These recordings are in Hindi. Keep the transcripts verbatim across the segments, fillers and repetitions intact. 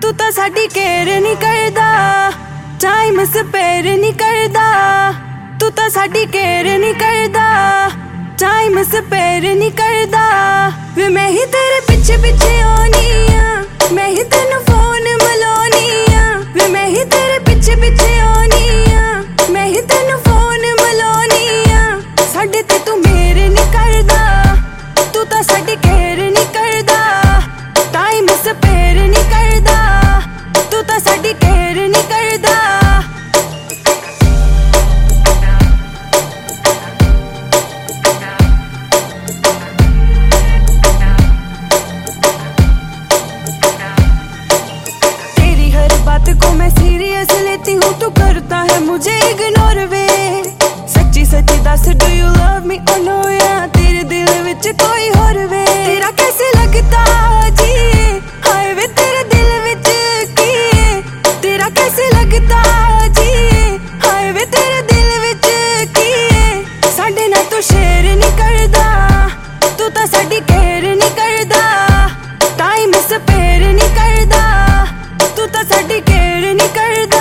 तू तो साडी केयर नहीं करदा, टाइम स्पेयर नहीं करदा। तू तो साडी केयर नहीं करदा, टाइम स्पेयर नहीं करदा। वे मैं ही तेरे पीछे पीछे आनी आ, मैं ही तेनू फोन मिलानी आ। वे मैं ही तेरे पीछे पीछे आनी आ, मैं ही तेनू फोन मिलानी आ। साडे ते तू मेरे नहीं करदा, तू तो साडी केयर नहीं करदा, टाइम स्पेयर नहीं करदा। तू तो साडी केयर नहीं करदा। तेरी हर बात को मैं सीरियस लेती हूँ, तू करता है मुझे इग्नोर वे। सच्ची सच्ची दस, डू यू लव मी और नो, या तेरे दिल विच कोई और वे। तेरा कैसे लगता जी, हाय वे तेरे दिल विच की है। तेरा कैसे लगता जी, हाय वे तेरे दिल विच की है। साडे नाल तू शेयर नहीं करदा, तू तो साडी केयर नहीं करदा, टाइम स्पेयर नहीं करदा। तू तो साडी केयर नहीं करदा।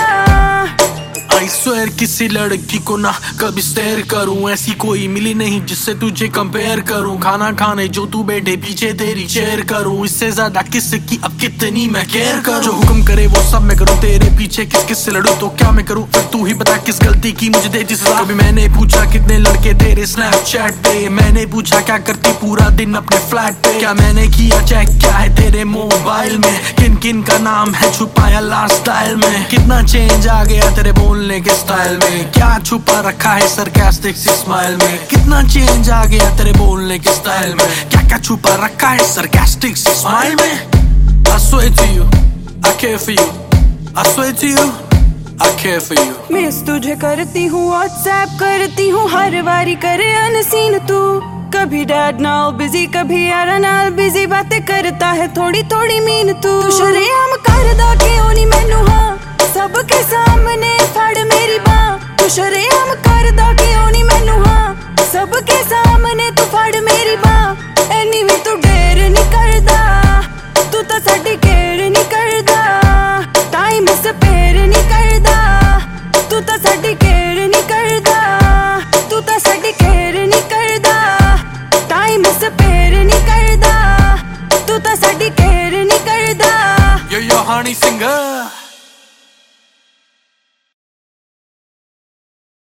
आई स्वेयर किसी लड़की को ना कभी स्टेयर करूं, ऐसी कोई मिली नहीं जिससे तुझे कंपेयर करूं। खाना खाने जो तू बैठे पीछे तेरी चेयर करूं, इससे ज्यादा किसकी अब कितनी मैं केयर करूं। जो हुक्म करे वो सब मैं करूं, तेरे पीछे किस किस से लड़ूं तो क्या मैं करूं। फिर तू ही बता किस गलती की मुझे दे जिस सजा। कभी मैंने पूछा कितने लड़के तेरे स्नैपचैट पे, मैंने पूछा क्या करती पूरा दिन अपने फ्लैट पे। क्या मैंने किया चेक क्या है तेरे मोबाइल में, किन किन का नाम है छुपाया लास्ट स्टाइल में। कितना चेंज आ गया तेरे बोलने के स्टाइल में, क्या छुपा रखा है सरकास्टिक सी स्माइल में। कितना चेंज आ गया तेरे बोलने के स्टाइल में, क्या क्या छुपा रखा है सरकास्टिक सी स्माइल में। I swear to you, I care for you. I swear to you, I care for you. Miss तुझे करती हूँ, व्हाट्सएप करती हूँ, हर बारी करे अनसीन तू। कभी डैड नाल बिजी, कभी यारा नाल बिजी, बातें करता है थोड़ी थोड़ी मीन तू। तू शरेआम करदा क्यों नहीं मैनू हाँ, सबके सामने फड़ मेरी बाँ। तू शरेआम करदा क्यों नहीं मैनू हाँ, सबके सामने तू फड़ मेरी बाँ। एनी भी तू डेर नहीं करदा, तू तो साडी केयर नहीं करदा, टाइम स्पेयर नहीं करदा। तू तो साडी केयर नहीं करदा, तू तो साडी केयर नहीं करदा, टाइम स्पेयर नहीं करदा। तू तो साडी केयर नहीं करदा। Yo yo honey singer